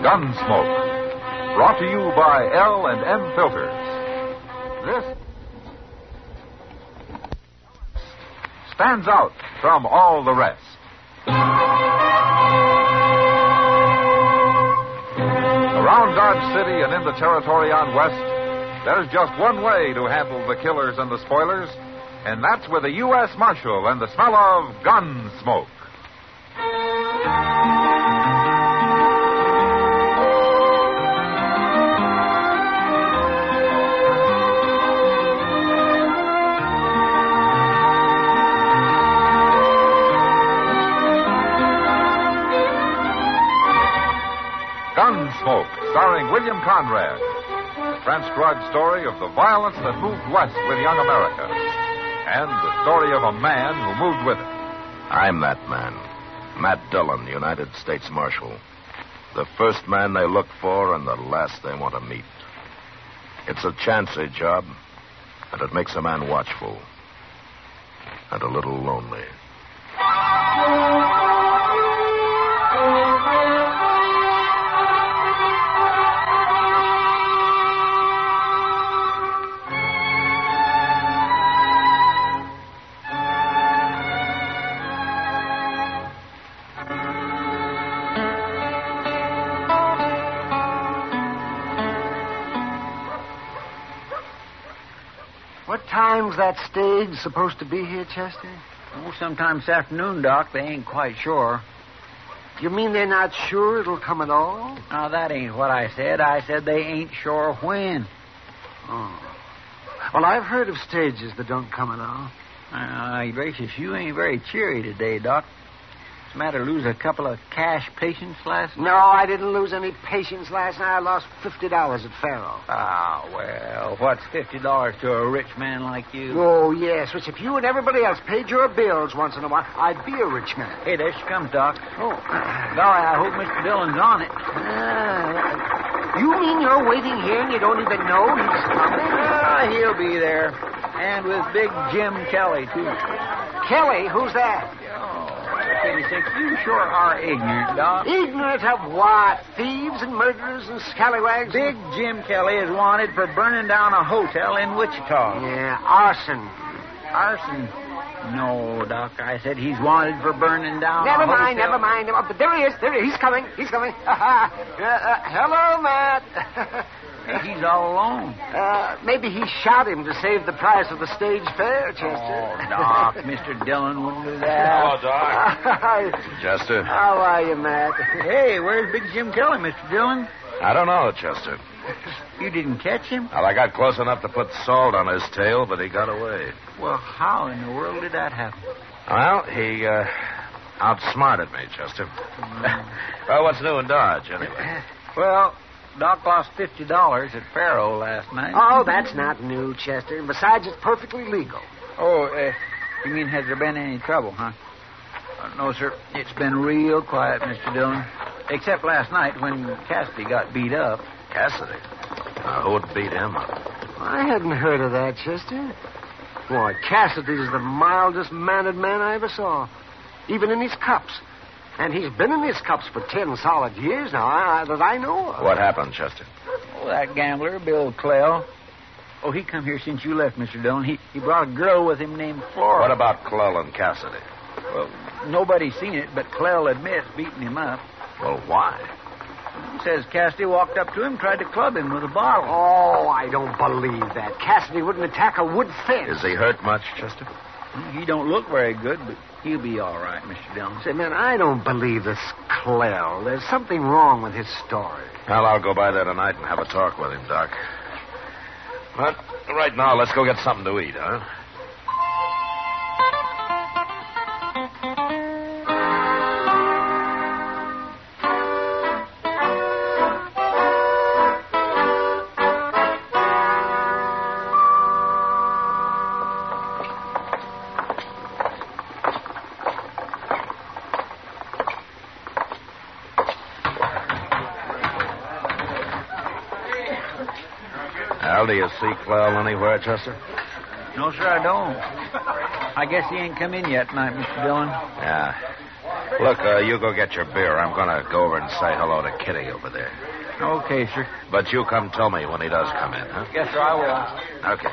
Gunsmoke. Brought to you by L&M Filters. This stands out from all the rest. Around Dodge City and in the territory on West, there's just one way to handle the killers and the spoilers, and that's with a U.S. Marshal and the smell of Gunsmoke. Gunsmoke, starring William Conrad. The transcribed story of the violence that moved west with young America. And the story of a man who moved with it. I'm that man. Matt Dillon, United States Marshal. The first man they look for and the last they want to meet. It's a chancy job, and it makes a man watchful. And a little lonely. What time's that stage supposed to be here, Chester? Oh, sometime this afternoon, Doc. They ain't quite sure. You mean they're not sure it'll come at all? Now, that ain't what I said. I said they ain't sure when. Oh. Well, I've heard of stages that don't come at all. Gracious, you ain't very cheery today, Doc. What's the matter, lose a couple of cash patients last night? No, I didn't lose any patience last night. I lost $50 at Faro. Ah, well, what's $50 to a rich man like you? Oh, yes, which if you and everybody else paid your bills once in a while, I'd be a rich man. Hey, there she comes, Doc. Oh. Golly, I hope Mr. Dillon's on it. You mean you're waiting here and you don't even know he's coming? He'll be there. And with Big Jim Kelly, too. Kelly? Who's that? You sure are ignorant, Doc. Ignorant of what? Thieves and murderers and scallywags? Big Jim Kelly is wanted for burning down a hotel in Wichita. Yeah, arson. Arson? No, Doc. I said he's wanted for burning down a hotel. Never mind. Oh, but there he is. He's coming. Hello, Matt. Hey, he's all alone. Maybe he shot him to save the price of the stage fare, Chester. Oh, Doc, Mr. Dillon wouldn't do that. Hello, Doc. Chester. How are you, Matt? Hey, where's Big Jim Kelly, Mr. Dillon? I don't know, Chester. You didn't catch him? Well, I got close enough to put salt on his tail, but he got away. Well, how in the world did that happen? Well, he outsmarted me, Chester. Well, what's new in Dodge, anyway? Well, Doc lost $50 at Faro last night. Oh, that's not new, Chester. And besides, it's perfectly legal. Oh, you mean has there been any trouble, huh? No, sir. It's been real quiet, Mr. Dillon. Except last night when Cassidy got beat up. Cassidy? Who would beat him up? I hadn't heard of that, Chester. Boy, Cassidy's the mildest mannered man I ever saw. Even in his cups. And he's been in his cups for 10 solid years now, that I know of. What happened, Chester? Oh, that gambler, Bill Clell. Oh, he come here since you left, Mr. Dillon. He brought a girl with him named Flora. What about Clell and Cassidy? Well, nobody's seen it, but Clell admits beating him up. Well, why? He says Cassidy walked up to him, tried to club him with a bottle. Oh, I don't believe that. Cassidy wouldn't attack a wood fence. Is he hurt much, Chester? He don't look very good, but he'll be all right, Mr. Dillon. Say, man, I don't believe this Clell. There's something wrong with his story. Well, I'll go by there tonight and have a talk with him, Doc. But right now, let's go get something to eat, huh? Well, do you see Clell anywhere, Chester? No, sir, I don't. I guess he ain't come in yet tonight, Mr. Dillon. Yeah. Look, you go get your beer. I'm going to go over and say hello to Kitty over there. Okay, sir. But you come tell me when he does come in, huh? Yes, sir, I will. Okay.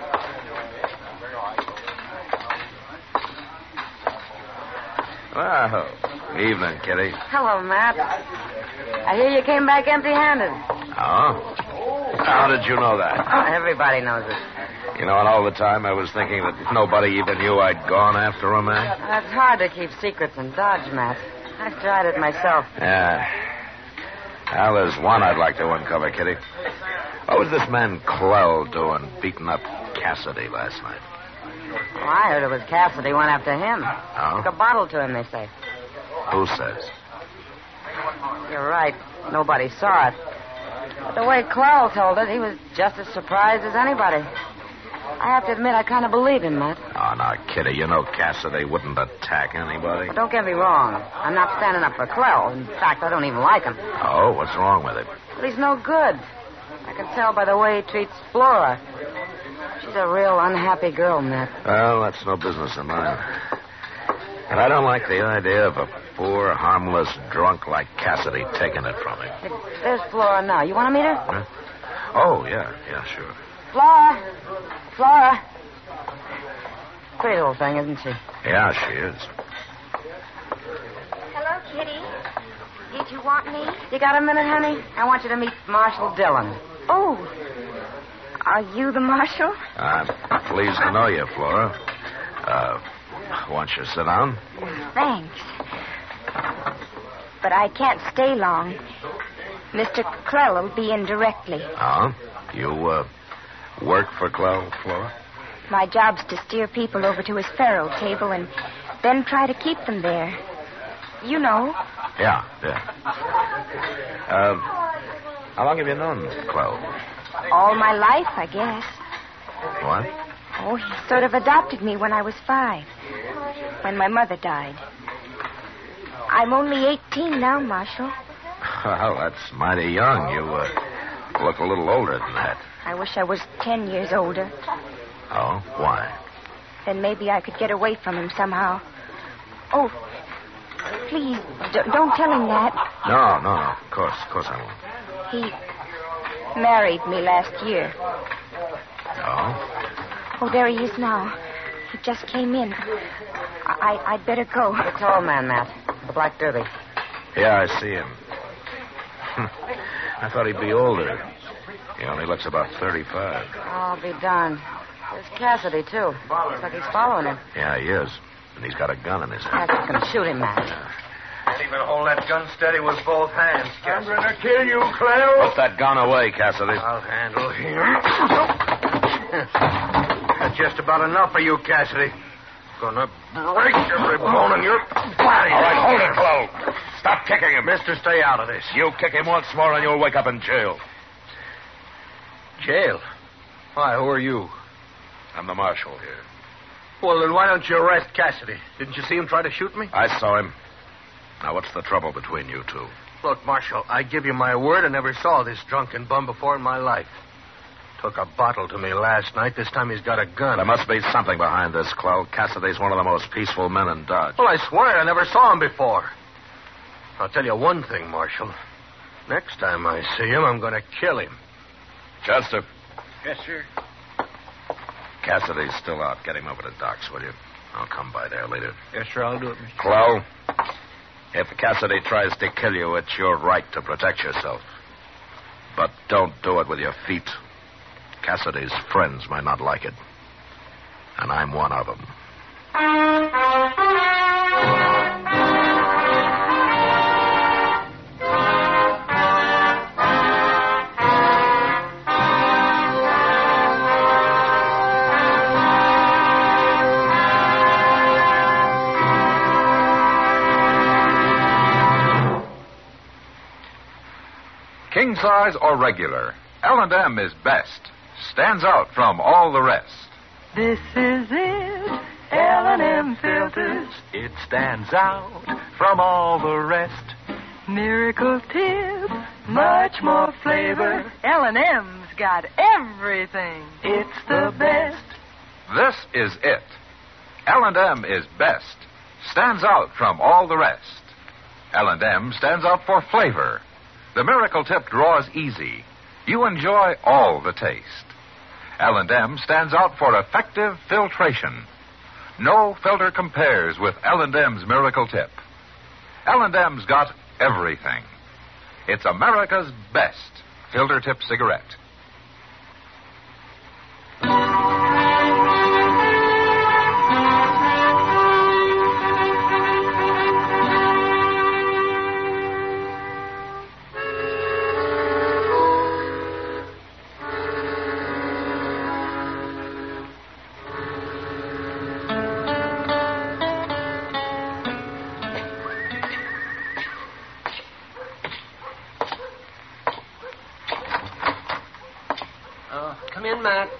Well, evening, Kitty. Hello, Matt. I hear you came back empty-handed. Oh? How did you know that? Oh, everybody knows it. You know, and all the time I was thinking that nobody even knew I'd gone after him, eh? It's hard to keep secrets in Dodge, Matt. I've tried it myself. Yeah. Well, there's one I'd like to uncover, Kitty. What was this man Clell doing beating up Cassidy last night? Well, I heard it was Cassidy went after him. Oh? Took a bottle to him, they say. Who says? You're right. Nobody saw it. But the way Clell told it, he was just as surprised as anybody. I have to admit, I kind of believe him, Matt. Oh, now, Kitty, you know Cassidy wouldn't attack anybody. But don't get me wrong. I'm not standing up for Clell. In fact, I don't even like him. Oh, what's wrong with him? But he's no good. I can tell by the way he treats Flora. She's a real unhappy girl, Matt. Well, that's no business of mine. And I don't like the idea of a poor, harmless drunk like Cassidy taking it from him. There's Flora now. You want to meet her? Huh? Oh, yeah, sure. Flora. Pretty little thing, isn't she? Yeah, she is. Hello, Kitty. Did you want me? You got a minute, honey? I want you to meet Marshal Dillon. Oh. Are you the marshal? I'm pleased to know you, Flora. Won't you sit down? Thanks. But I can't stay long. Mr. Clell will be in directly. Oh? You, work for Clell, Flora? My job's to steer people over to his faro table and then try to keep them there. You know. Yeah. How long have you known Clell? All my life, I guess. What? Oh, he sort of adopted me when I was 5, when my mother died. I'm only 18 now, Marshal. Well, that's mighty young. You, look a little older than that. I wish I was 10 years older. Oh? Why? Then maybe I could get away from him somehow. Oh, please, don't tell him that. No. Of course I won't. He married me last year. Oh? Oh, there he is now. He just came in. I'd better go. The tall man, Matt. The black derby. Yeah, I see him. I thought he'd be older. He only looks about 35. I'll be darned. There's Cassidy, too. Looks like he's following him. Yeah, he is. And he's got a gun in his hand. Cassidy's going to shoot him, Matt. Can't even hold that gun steady with both hands, Cassidy. I'm going to kill you, Clell. Put that gun away, Cassidy. I'll handle him. That's just about enough for you, Cassidy. Gonna break every bone in your body. All right, hold it, Clell. Stop kicking him. Mister, stay out of this. You kick him once more and you'll wake up in jail. Jail? Why, who are you? I'm the marshal here. Well, then why don't you arrest Cassidy? Didn't you see him try to shoot me? I saw him. Now, what's the trouble between you two? Look, Marshal, I give you my word I never saw this drunken bum before in my life. Took a bottle to me last night. This time he's got a gun. There must be something behind this, Clell. Cassidy's one of the most peaceful men in Dodge. Well, I swear I never saw him before. I'll tell you one thing, Marshal. Next time I see him, I'm going to kill him. Chester. Yes, sir. Cassidy's still out. Get him over to Doc's, will you? I'll come by there later. Yes, sir, I'll do it, Mr. Clell, if Cassidy tries to kill you, it's your right to protect yourself. But don't do it with your feet. Cassidy's friends might not like it. And I'm one of them. King size or regular, L&M is best. Stands out from all the rest. This is it, L&M filters. It stands out from all the rest. Miracle tip, much more flavor. L&M's got everything. It's the best. This is it. L&M is best. stands out from all the rest. L&M stands out for flavor. The Miracle Tip draws easy. You enjoy all the taste. L&M stands out for effective filtration. No filter compares with L&M's Miracle Tip. L&M's got everything. It's America's best filter tip cigarette. Come in, Matt.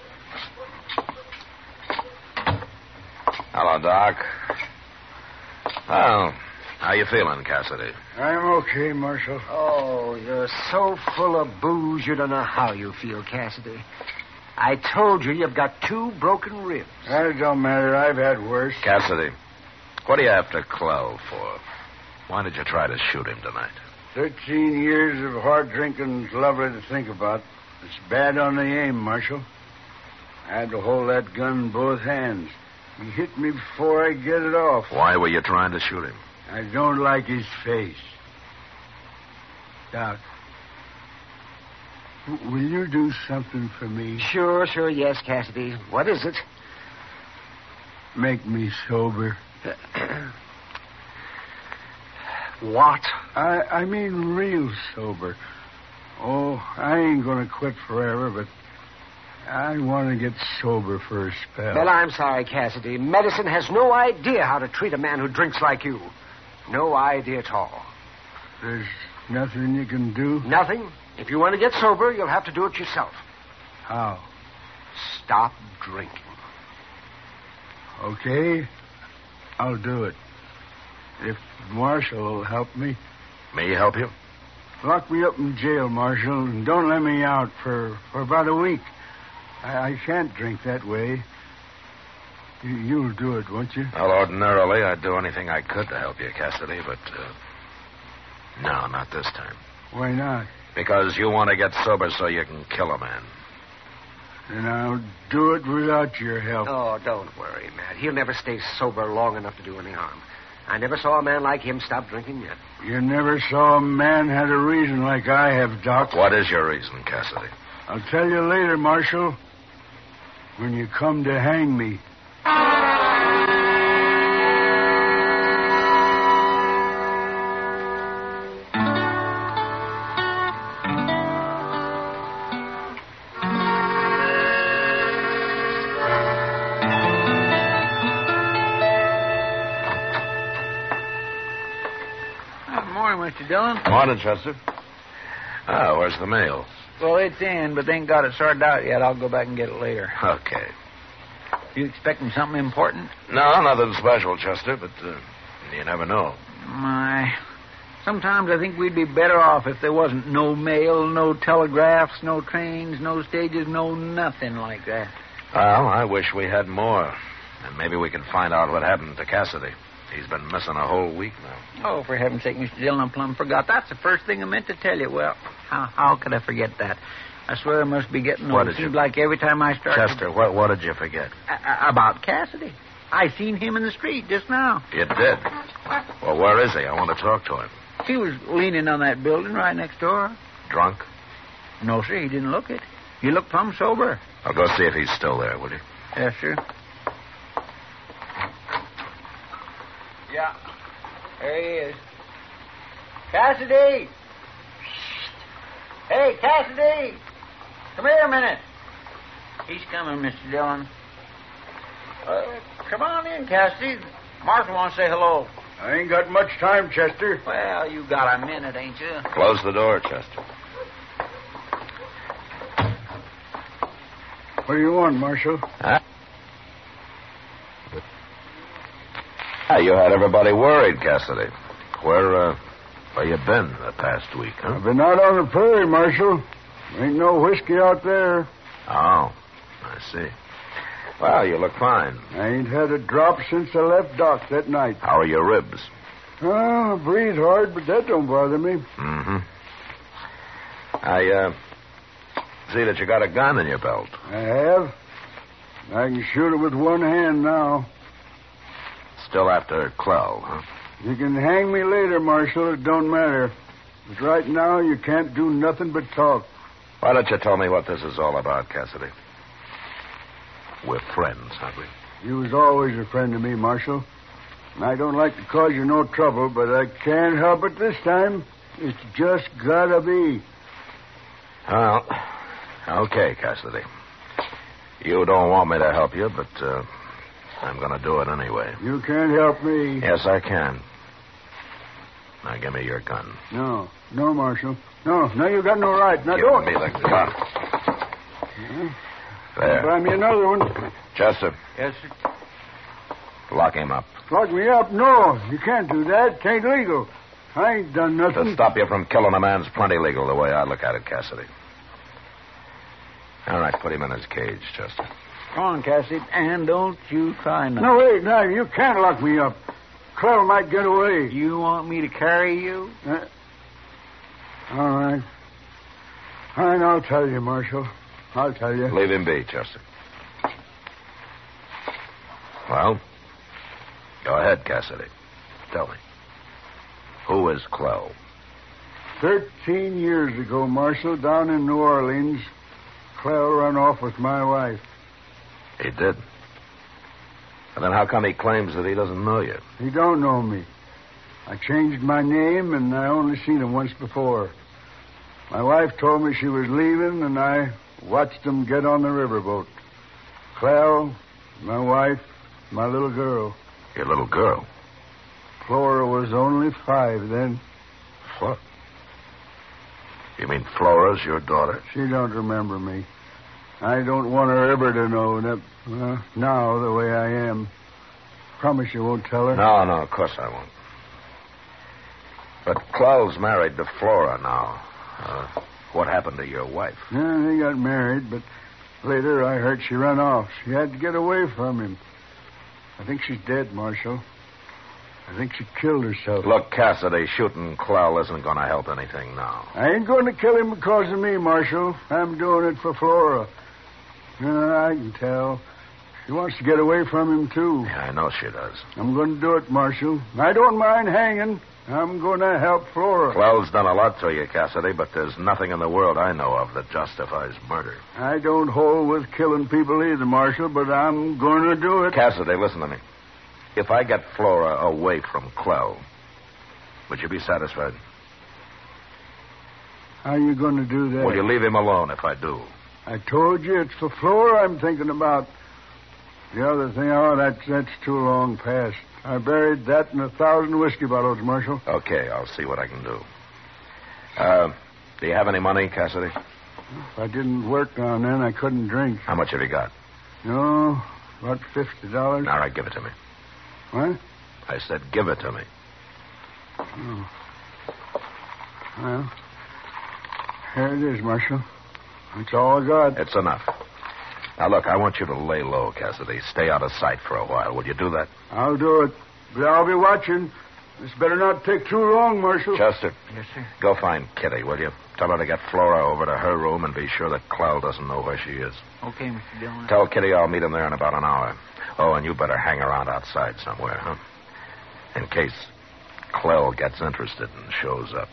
Hello, Doc. Well, how you feeling, Cassidy? I'm okay, Marshal. Oh, you're so full of booze you don't know how you feel, Cassidy. I told you you've got 2 broken ribs. That don't matter. I've had worse. Cassidy, what are you after Clell for? Why did you try to shoot him tonight? 13 years of hard drinking's lovely to think about. It's bad on the aim, Marshal. I had to hold that gun in both hands. He hit me before I get it off. Why were you trying to shoot him? I don't like his face. Doc, will you do something for me? Sure, yes, Cassidy. What is it? Make me sober. What? I mean real sober. Oh, I ain't going to quit forever, but I want to get sober for a spell. Well, I'm sorry, Cassidy. Medicine has no idea how to treat a man who drinks like you. No idea at all. There's nothing you can do? Nothing. If you want to get sober, you'll have to do it yourself. How? Stop drinking. Okay, I'll do it. If Marshal will help me. Me help you? Lock me up in jail, Marshal, and don't let me out for about a week. I can't drink that way. You'll do it, won't you? Well, ordinarily, I'd do anything I could to help you, Cassidy, but, no, not this time. Why not? Because you want to get sober so you can kill a man. Then I'll do it without your help. Oh, don't worry, Matt. He'll never stay sober long enough to do any harm. I never saw a man like him stop drinking yet. You never saw a man had a reason like I have, Doc. What is your reason, Cassidy? I'll tell you later, Marshal. When you come to hang me. Morning, Mr. Dillon. Morning, Chester. Where's the mail? Well, it's in, but they ain't got it sorted out yet. I'll go back and get it later. Okay. You expecting something important? No, nothing special, Chester, but you never know. Sometimes I think we'd be better off if there wasn't no mail, no telegraphs, no trains, no stages, no nothing like that. Well, I wish we had more. And maybe we can find out what happened to Cassidy. He's been missing a whole week now. Oh, for heaven's sake, Mr. Dillon, I plumb forgot. That's the first thing I meant to tell you. Well, how could I forget that? I swear I must be getting old. It seems like every time I start... Chester, what did you forget? About Cassidy. I seen him in the street just now. You did? Well, where is he? I want to talk to him. He was leaning on that building right next door. Drunk? No, sir, he didn't look it. He looked plumb sober. I'll go see if he's still there, will you? Yes, sir. Yeah. There he is. Cassidy! Hey, Cassidy! Come here a minute. He's coming, Mr. Dillon. Come on in, Cassidy. Marshal wants to say hello. I ain't got much time, Chester. Well, you got a minute, ain't you? Close the door, Chester. What do you want, Marshal? Huh? You had everybody worried, Cassidy. Where you been the past week, huh? I've been out on the prairie, Marshal. Ain't no whiskey out there. Oh, I see. Well, you look fine. I ain't had a drop since I left Doc that night. How are your ribs? Oh, I breathe hard, but that don't bother me. Mm-hmm. I see that you got a gun in your belt. I have. I can shoot it with one hand now. Still after Clell, huh? You can hang me later, Marshal. It don't matter. But right now, you can't do nothing but talk. Why don't you tell me what this is all about, Cassidy? We're friends, aren't we? You was always a friend to me, Marshal. And I don't like to cause you no trouble, but I can't help it this time. It's just gotta be. Well, okay, Cassidy. You don't want me to help you, but I'm going to do it anyway. You can't help me. Yes, I can. Now, give me your gun. No, Marshal. No, you got no right. Now, Give don't. me the gun. There. Buy me another one. Chester, Yes, sir. lock him up. Lock me up? No, you can't do that. It ain't legal. I ain't done To nothing. stop you from killing a man's plenty legal, the way I look at it, Cassidy. All right, put him in his cage, Chester. Come on, Cassidy, and don't you try nothing. No, wait, no, you can't lock me up. Clell might get away. You want me to carry you? All right. I'll tell you, Marshal. I'll tell you. Leave him be, Chester. Well, go ahead, Cassidy. Tell me. Who is Clell? 13 years ago, Marshal, down in New Orleans, Clell ran off with my wife. He did. And then how come he claims that he doesn't know you? He don't know me. I changed my name, and I only seen him once before. My wife told me she was leaving, and I watched him get on the riverboat. Clell, my wife, my little girl. Your little girl? Flora was only 5 then. What? You mean Flora's your daughter? She don't remember me. I don't want her ever to know that, now, the way I am. Promise you won't tell her. No, of course I won't. But Clell's married to Flora now. What happened to your wife? Yeah, they got married, but later I heard she ran off. She had to get away from him. I think she's dead, Marshal. I think she killed herself. Look, Cassidy, shooting Clell isn't going to help anything now. I ain't going to kill him because of me, Marshal. I'm doing it for Flora. I can tell. She wants to get away from him, too. Yeah, I know she does. I'm going to do it, Marshal. I don't mind hanging. I'm going to help Flora. Clell's done a lot to you, Cassidy, but there's nothing in the world I know of that justifies murder. I don't hold with killing people either, Marshal, but I'm going to do it. Cassidy, listen to me. If I get Flora away from Clell, would you be satisfied? How are you going to do that? Will you leave him alone if I do? I told you it's for Flora I'm thinking about. The other thing, that's too long past. I buried that in 1,000 whiskey bottles, Marshal. Okay, I'll see what I can do. Do you have any money, Cassidy? If I didn't work down then, I couldn't drink. How much have you got? No, about $50. All right, give it to me. What? I said give it to me. Oh. Well, here it is, Marshal. That's all I got. It's enough. Now, look, I want you to lay low, Cassidy. Stay out of sight for a while. Will you do that? I'll do it. But I'll be watching. This better not take too long, Marshal. Chester. Yes, sir. Go find Kitty, will you? Tell her to get Flora over to her room and be sure that Clell doesn't know where she is. Okay, Mr. Dillon. Tell Kitty I'll meet him there in about an hour. Oh, and you better hang around outside somewhere, huh? In case Clell gets interested and shows up.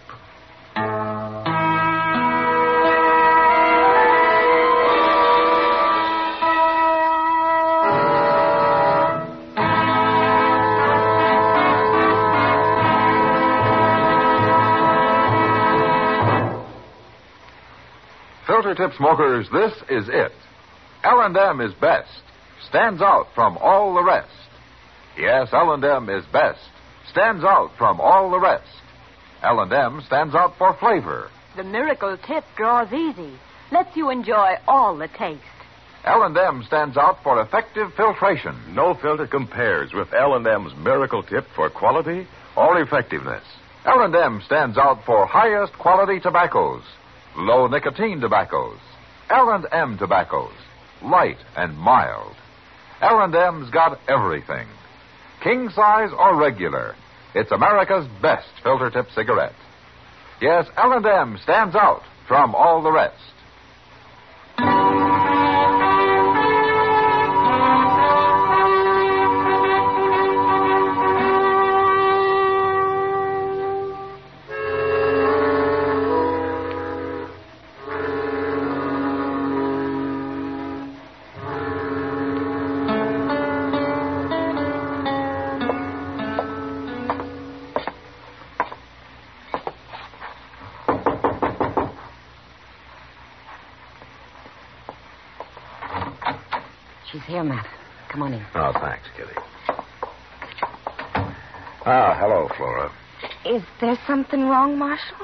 Filter tip smokers, this is it. L&M is best. Stands out from all the rest. Yes, L&M is best. Stands out from all the rest. L&M stands out for flavor. The Miracle Tip draws easy. Lets you enjoy all the taste. L&M stands out for effective filtration. No filter compares with L&M's Miracle Tip for quality or effectiveness. L&M stands out for highest quality tobaccos. Low nicotine tobaccos. L&M tobaccos. Light and mild. L&M's got everything. King size or regular, it's America's best filter tip cigarette. Yes, L&M stands out from all the rest. She's here, Matt. Come on in. Oh, thanks, Kitty. Ah, hello, Flora. Is there something wrong, Marshal?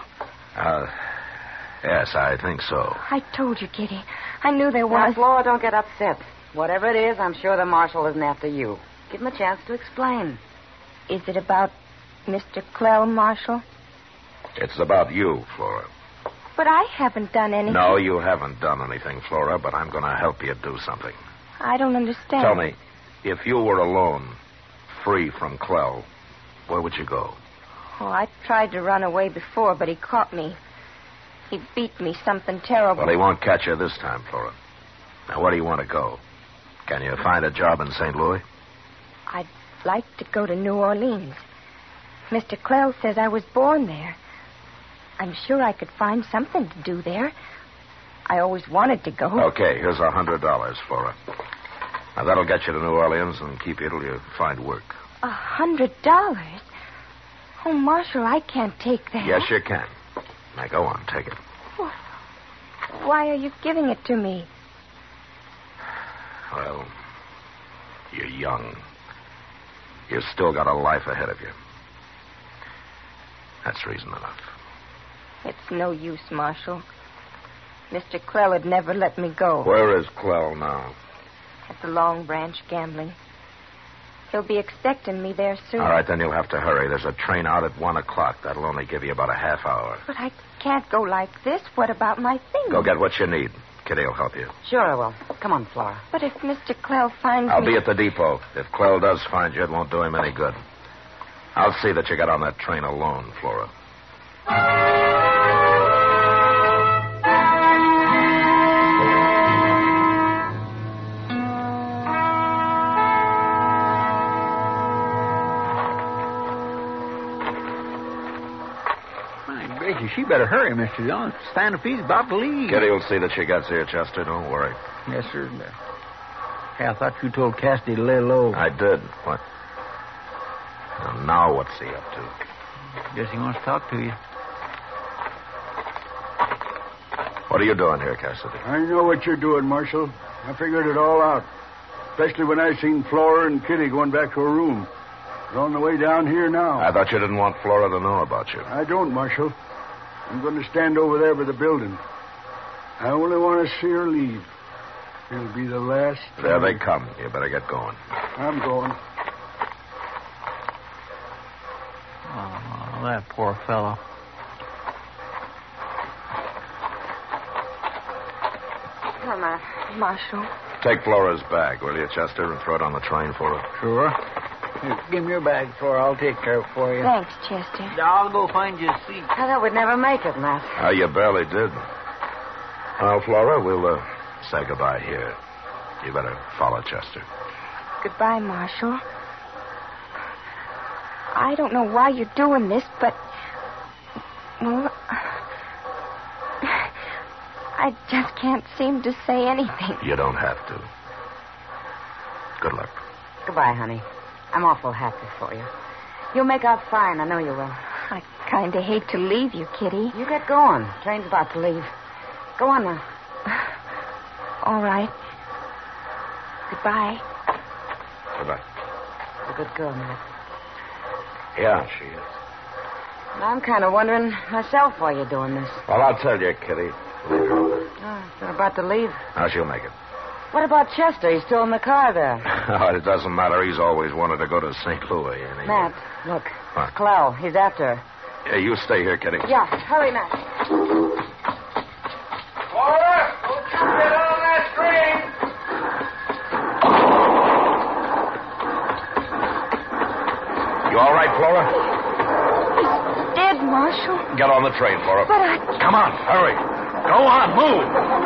Yes, I think so. I told you, Kitty. I knew there Now, was. Flora, don't get upset. Whatever it is, I'm sure the marshal isn't after you. Give him a chance to explain. Is it about Mr. Clell, Marshal? It's about you, Flora. But I haven't done anything. No, you haven't done anything, Flora, but I'm going to help you do something. I don't understand. Tell me, if you were alone, free from Clell, where would you go? Oh, I tried to run away before, but he caught me. He beat me something terrible. Well, he won't catch you this time, Flora. Now, where do you want to go? Can you find a job in St. Louis? I'd like to go to New Orleans. Mr. Clell says I was born there. I'm sure I could find something to do there. I always wanted to go. Okay, here's $100, Flora. Now, that'll get you to New Orleans and keep you till you find work. $100? Oh, Marshal, I can't take that. Yes, you can. Now, go on, take it. Why are you giving it to me? Well, you're young. You've still got a life ahead of you. That's reason enough. It's no use, Marshal. Mr. Clell had never let me go. Where is Clell now? At the Long Branch gambling. He'll be expecting me there soon. All right, then you'll have to hurry. There's a train out at 1 o'clock. That'll only give you about a half hour. But I can't go like this. What about my things? Go get what you need. Kitty will help you. Sure I will. Come on, Flora. But if Mr. Clell finds I'll me... be at the depot. If Clell does find you, it won't do him any good. I'll see that you get on that train alone, Flora. My gracious, she better hurry, Mr. Dillon. Stanfield's about to leave. Kitty will see that she gets here, Chester. Don't worry. Yes, sir. Hey, I thought you told Cassidy to lay low. I did. What? Well, now what's he up to? Guess he wants to talk to you. What are you doing here, Cassidy? I know what you're doing, Marshal. I figured it all out. Especially when I seen Flora and Kitty going back to her room. They're on the way down here now. I thought you didn't want Flora to know about you. I don't, Marshal. I'm going to stand over there by the building. I only want to see her leave. It'll be the last time. There they come. You better get going. I'm going. Oh, that poor fellow. Come on, Marshal. Take Flora's bag, will you, Chester, and throw it on the train for her? Sure. Here, give me your bag, Flora. I'll take care of it for you. Thanks, Chester. I'll go find you a seat. I thought we'd never make it, Matt. Oh, you barely did. Well, Flora, we'll say goodbye here. You better follow Chester. Goodbye, Marshal. I don't know why you're doing this, but... Well, I just can't seem to say anything. You don't have to. Good luck. Goodbye, honey. I'm awful happy for you. You'll make out fine. I know you will. I kind of hate to leave you, Kitty. You get going. Train's about to leave. Go on now. All right. Goodbye. Goodbye. You're a good girl, Matt. Yeah, she is. And I'm kind of wondering myself why you're doing this. Well, I'll tell you, Kitty. They're about to leave. Now, she'll make it. What about Chester? He's still in the car there. Oh, it doesn't matter. He's always wanted to go to St. Louis. Anyway. Matt, look. What? It's Clell. He's after her. Yeah, you stay here, Kitty. Yeah, hurry, Matt. Flora, don't you get on that train. You all right, Flora? He's dead, Marshal. Get on the train, Flora. But I... Come on, hurry. Go on, move.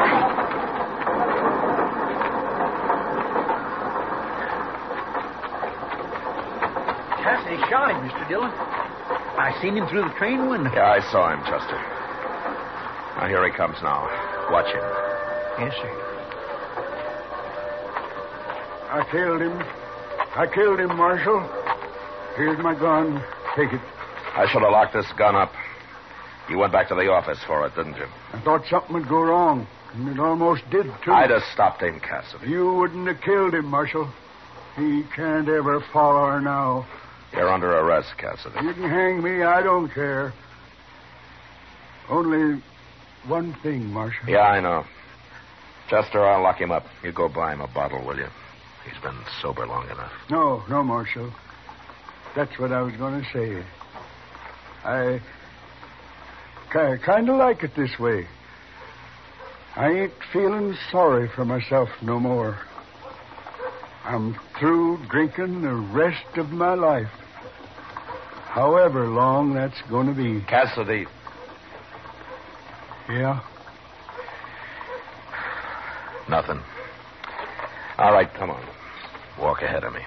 Cassidy shot him, Mr. Dillon. I seen him through the train window. Yeah, I saw him, Chester. Now, here he comes now. Watch him. Yes, sir. I killed him, Marshal. Here's my gun. Take it. I should have locked this gun up. You went back to the office for it, didn't you? I thought something would go wrong, and it almost did, too. I'd have stopped him, Cassidy. You wouldn't have killed him, Marshal. He can't ever follow her now. You're under arrest, Cassidy. You can hang me. I don't care. Only one thing, Marshal. Yeah, I know. Chester, I'll lock him up. You go buy him a bottle, will you? He's been sober long enough. No, Marshal. That's what I was going to say. I kind of like it this way. I ain't feeling sorry for myself no more. I'm through drinking the rest of my life. However long that's going to be. Cassidy. Yeah? Nothing. All right, come on. Walk ahead of me.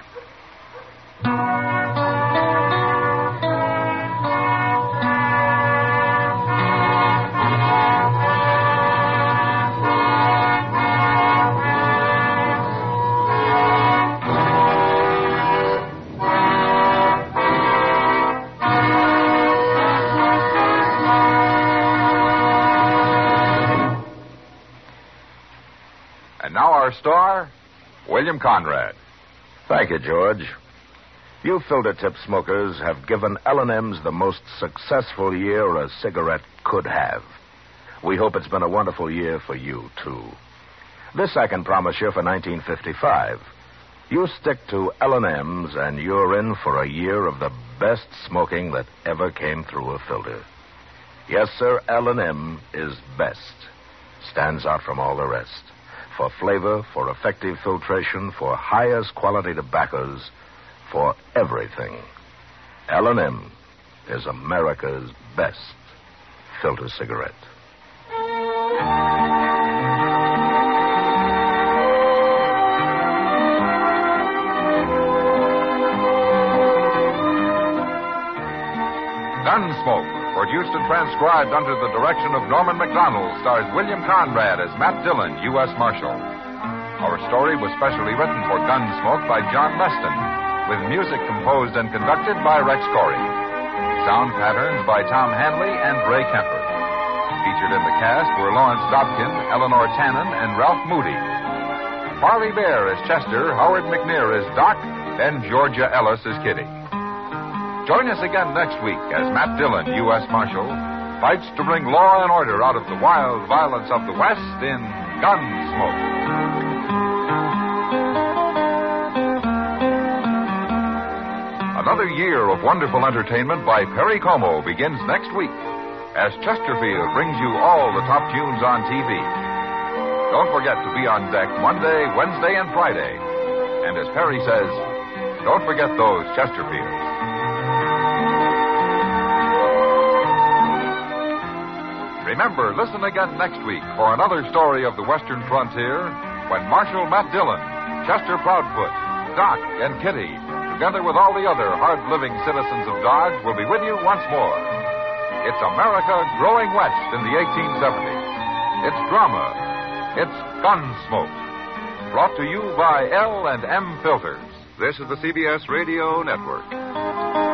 And now our star, William Conrad. Thank you, George. You filter-tip smokers have given L&M's the most successful year a cigarette could have. We hope it's been a wonderful year for you, too. This I can promise you for 1955. You stick to L&M's and you're in for a year of the best smoking that ever came through a filter. Yes, sir, L&M is best. Stands out from all the rest. For flavor, for effective filtration, for highest quality tobaccos, for everything. L&M is America's best filter cigarette. Gunsmoke, produced and transcribed under the direction of Norman MacDonald, stars William Conrad as Matt Dillon, U.S. Marshal. Our story was specially written for Gunsmoke by John Meston, with music composed and conducted by Rex Corey. Sound patterns by Tom Hanley and Ray Kemper. Featured in the cast were Lawrence Dobkin, Eleanor Tannen, and Ralph Moody. Farley Bear as Chester, Howard McNear as Doc, and Georgia Ellis as Kitty. Join us again next week as Matt Dillon, U.S. Marshal, fights to bring law and order out of the wild violence of the West in Gunsmoke. Another year of wonderful entertainment by Perry Como begins next week as Chesterfield brings you all the top tunes on TV. Don't forget to be on deck Monday, Wednesday, and Friday. And as Perry says, don't forget those Chesterfields. Remember, listen again next week for another story of the Western frontier when Marshal Matt Dillon, Chester Proudfoot, Doc, and Kitty, together with all the other hard-living citizens of Dodge, will be with you once more. It's America growing west in the 1870s. It's drama. It's Gunsmoke. Brought to you by L&M Filters. This is the CBS Radio Network.